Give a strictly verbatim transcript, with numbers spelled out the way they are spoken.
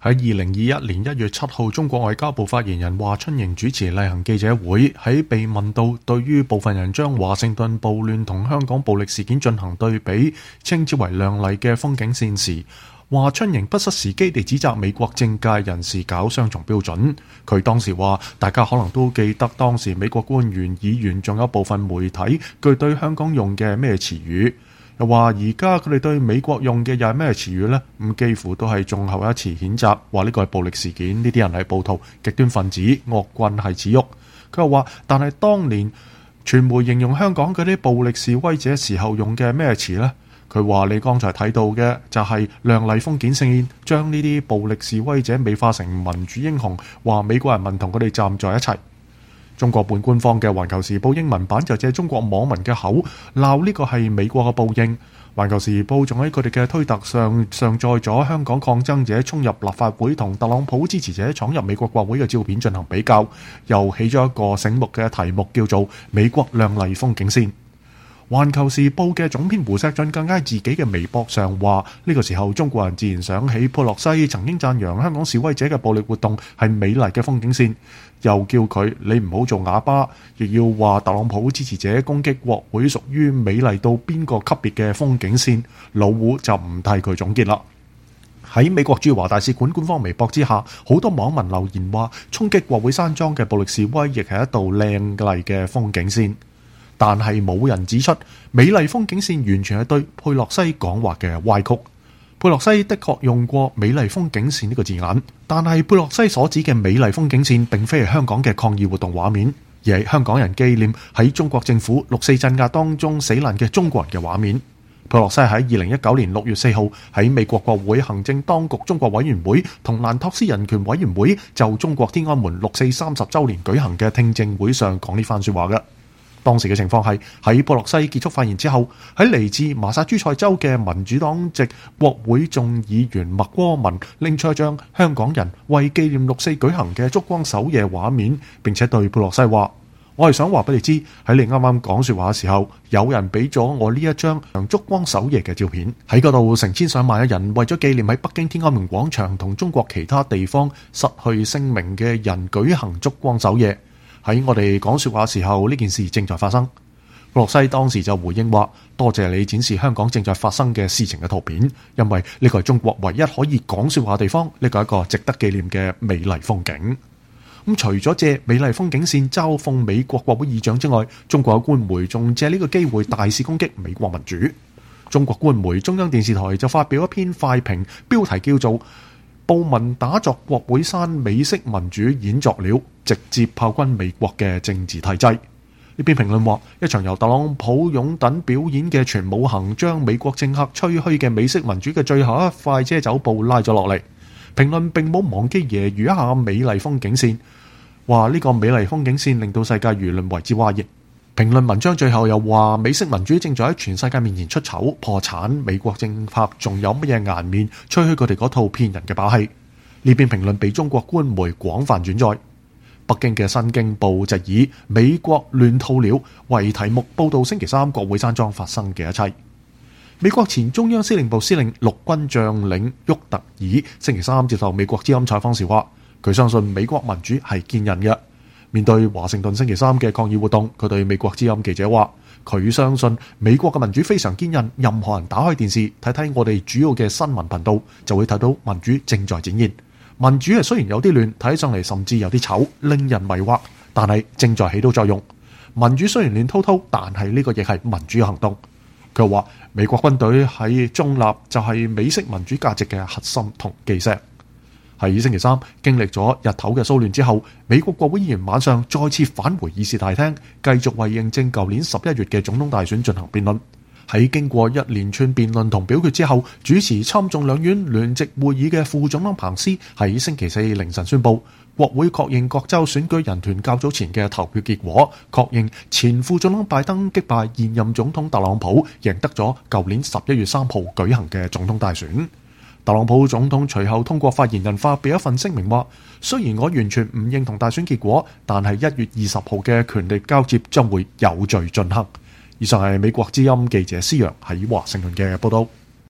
喺二零二一年一月七號，中國外交部發言人華春瑩主持例行記者會，喺被問到對於部分人將華盛頓暴亂同香港暴力事件進行對比，稱之為亮麗嘅風景線時，華春瑩不失時機地指責美國政界人士搞雙重標準。佢當時話，大家可能都記得當時美國官員、議員仲有部分媒體佢對香港用嘅咩詞語。又話而家佢哋對美國用嘅又係咩詞語呢？咁幾乎都係眾口一詞譴責，話呢個係暴力事件，呢啲人係暴徒、極端分子、惡棍係恥辱。佢又話，但係當年傳媒形容香港嗰啲暴力示威者時候用嘅咩詞呢？佢話你剛才睇到嘅就係亮麗風景線，將呢啲暴力示威者美化成民主英雄，話美國人民同佢哋站在一齊。中國半官方嘅《環球時報》英文版就借中國網民嘅口鬧呢個係美國嘅報應。《環球時報》仲喺佢哋嘅推特上上載咗香港抗爭者衝入立法會同特朗普支持者闖入美國國會嘅照片進行比較，又起咗一個醒目嘅題目叫做《美國亮麗風景線》。《環球時報》嘅總編胡錫進更加喺自己嘅微博上話，呢個時候中國人自然想起佩洛西曾經讚揚香港示威者嘅暴力活動係美麗嘅風景線，又叫佢你唔好做啞巴，亦要話特朗普支持者攻擊國會屬於美麗到邊個級別嘅風景線，老胡就唔替佢總結啦。喺美國駐華大使館官方微博之下，好多網民留言話，衝擊國會山莊嘅暴力示威亦係一道靚麗嘅風景線。但係冇人指出，美麗風景線完全係對佩洛西講話嘅歪曲。佩洛西的確用過美麗風景線呢個字眼，但係佩洛西所指嘅美麗風景線並非係香港嘅抗議活動畫面，而係香港人紀念喺中國政府六四鎮壓當中死難嘅中國人嘅畫面。佩洛西喺二零一九年六月四號喺美國國會行政當局中國委員會同蘭托斯人權委員會就中國天安門六四三十週年舉行嘅聽證會上講呢番說話嘅。當時嘅情況係喺佩洛西結束發言之後，喺嚟自麻薩諸塞州嘅民主黨籍國會眾議員麥戈文拎出一張香港人為紀念六四舉行嘅燭光守夜畫面，並且對佩洛西話：我係想話俾你知，喺你啱啱講說話嘅時候，有人俾咗我呢一張燭光守夜嘅照片，喺嗰度成千上萬嘅人為咗紀念喺北京天安門廣場同中國其他地方失去性命嘅人舉行燭光守夜。喺我哋講說話嘅時候，呢件事正在發生。佩洛西當時就回應話：多謝你展示香港正在發生嘅事情嘅圖片，因為呢個係中國唯一可以講說話嘅地方，呢個係一個值得紀念嘅美麗風景。咁除咗借美麗風景線嘲諷美國國會議長之外，中國嘅官媒仲借呢個機會大肆攻擊美國民主。中國官媒中央電視台就發表一篇快評，標題叫做暴民打鑿國會山美式民主演作了，直接炮轟美國嘅政治體制。呢篇評論話，一場由特朗普擁躉表演嘅全武行，將美國政客吹噓嘅美式民主嘅最後一塊遮走布拉咗落嚟。評論並冇忘記揶揄一下美麗風景線，話呢個美麗風景線令到世界輿論為之譁然。評論文章最後又話，美式民主正在喺全世界面前出醜破產，美國政客仲有乜嘢顏面吹噓佢哋嗰套騙人嘅把戲？呢篇評論被中國官媒廣泛轉載。北京嘅《新京報》就以美國亂套了為題目報道星期三國會山莊發生嘅一切。美國前中央司令部司令陸軍將領沃特爾星期三接受美國之音採訪時話，佢相信美國民主係堅韌嘅。面對華盛頓星期三嘅抗議活動，佢對美國之音記者話，佢相信美國嘅民主非常堅韌，任何人打開電視睇睇我哋主要嘅新聞頻道，就會睇到民主正在展現。民主係雖然有啲亂，睇起上嚟甚至有啲醜，令人迷惑，但係正在起到作用。民主雖然亂滔滔，但係呢個亦係民主嘅行動。佢話美國軍隊喺中立就係美式民主價值嘅核心同基石。喺星期三經歷咗日頭嘅騷亂之後，美國國會議員晚上再次返回議事大廳，繼續為認證舊年十一月嘅總統大選進行辯論。喺經過一連串辯論同表決之後，主持參眾兩院聯席會議嘅副總統彭斯喺星期四凌晨宣布，國會確認各州選舉人團較早前嘅投票結果，確認前副總統拜登擊敗現任總統特朗普，贏得咗舊年十一月三號舉行嘅總統大選。特朗普總統隨後通過發言人發表一份聲明話，雖然我完全唔認同大選結果，但係一月二十號嘅權力交接將會有序進行。以上係美國之音記者施陽喺華盛頓嘅報道。